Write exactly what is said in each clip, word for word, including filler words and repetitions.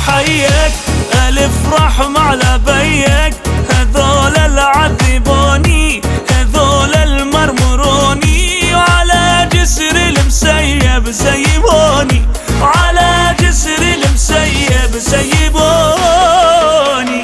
حيك ألف رحمة على بيك، هذول العذبوني هذول المرمروني، وعلى جسر المسيب سيبوني، وعلى جسر المسيب سيبوني.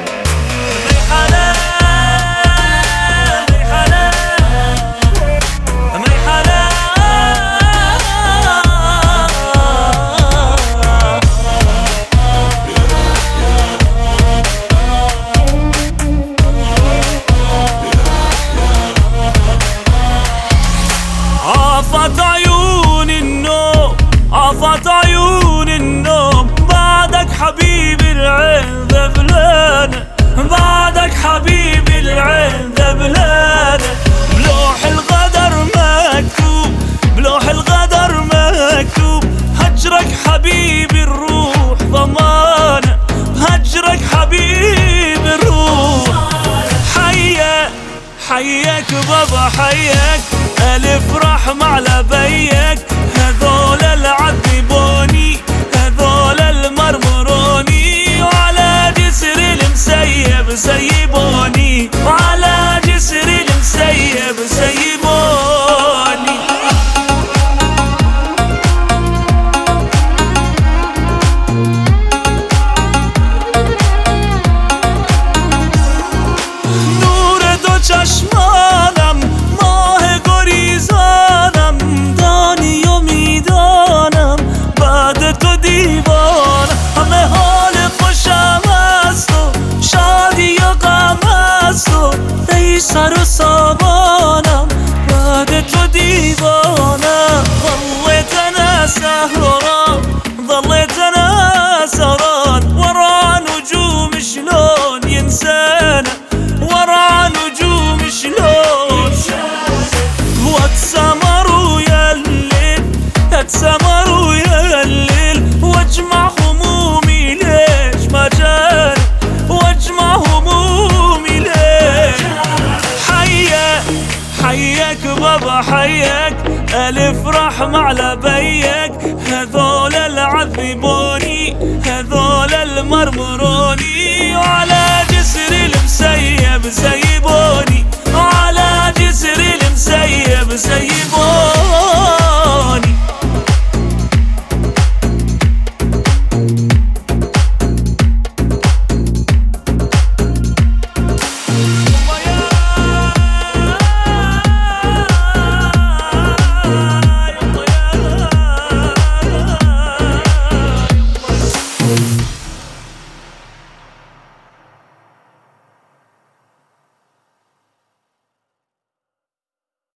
عافت عيون النوم عافت عيون النوم، بعدك حبيبي العين ذبلانة، بعدك حبيبي العين ذبلانة. بلوح الغدر مكتوب بلوح الغدر مكتوب، هجرك حبيبي الروح ضمانة، هجرك حبيبي الروح. حياك حياك بابا حياك ألف رحمة على بيك، هذول العذبوني هذول المرمروني، وعلى جسر المسيب سيبوني، وعلى جسر المسيب سيبوني. نور دو چشمانم ماه گریزانم، دانی و میدانم بعد تو دیوانم، همه حال خوشم است و شادی و غم است و ای سر و سامانم بعد تو دیوانم. ظليت انا سهران ظليت انا سهران، ورا نجوم شلون ينسانا، ورا نجوم شلون واتسمروا يا الليل اتسمروا يا الليل، واجمع همومي ليش ما جاني، واجمع همومي ليش. حياك حياك بابا حياك ألف رحمة على بيك،